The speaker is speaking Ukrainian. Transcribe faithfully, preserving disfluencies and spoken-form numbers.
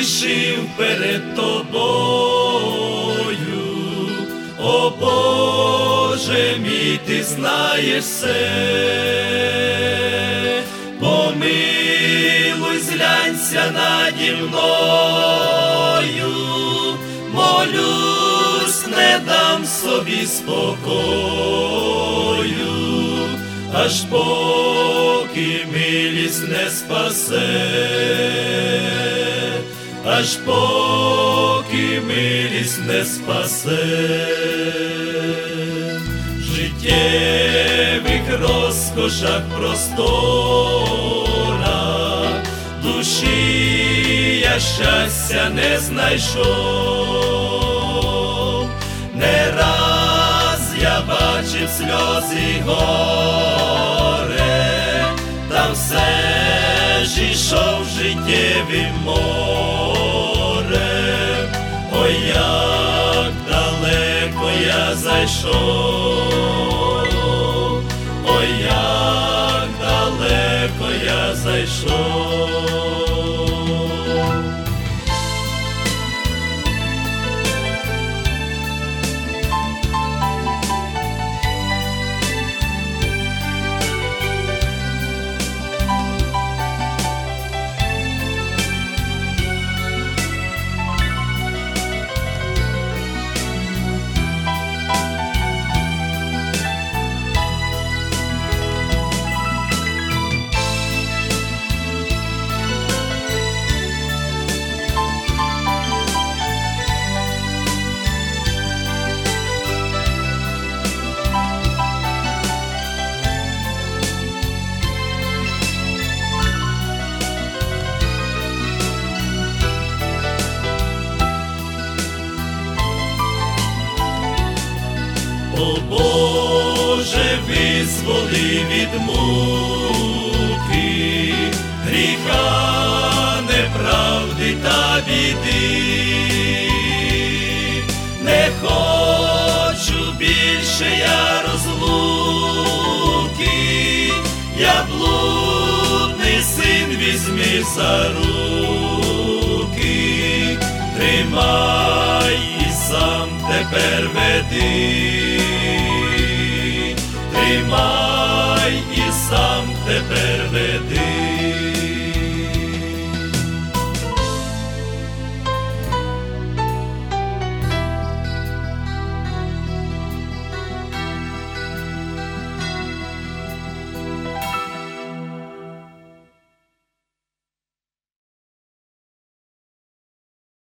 згрішив перед тобою, о Боже мій, ти знаєш все. Помилуй, зглянься наді мною, молюсь, не дам собі спокою, аж поки милість не спасе, аж поки милість не спасе. В життєвих розкошах просторах душі я щастя не знайшов. Не раз я бачив сльози горе, там все ж ішов життєвим морем. Ой, як далеко я зайшов, ой, як далеко я зайшов. О Боже, визволи від муки, гріха, неправди та біди. Не хочу більше я розлуки, я блудний син, візьми за руки, тримай і сам тепер веди.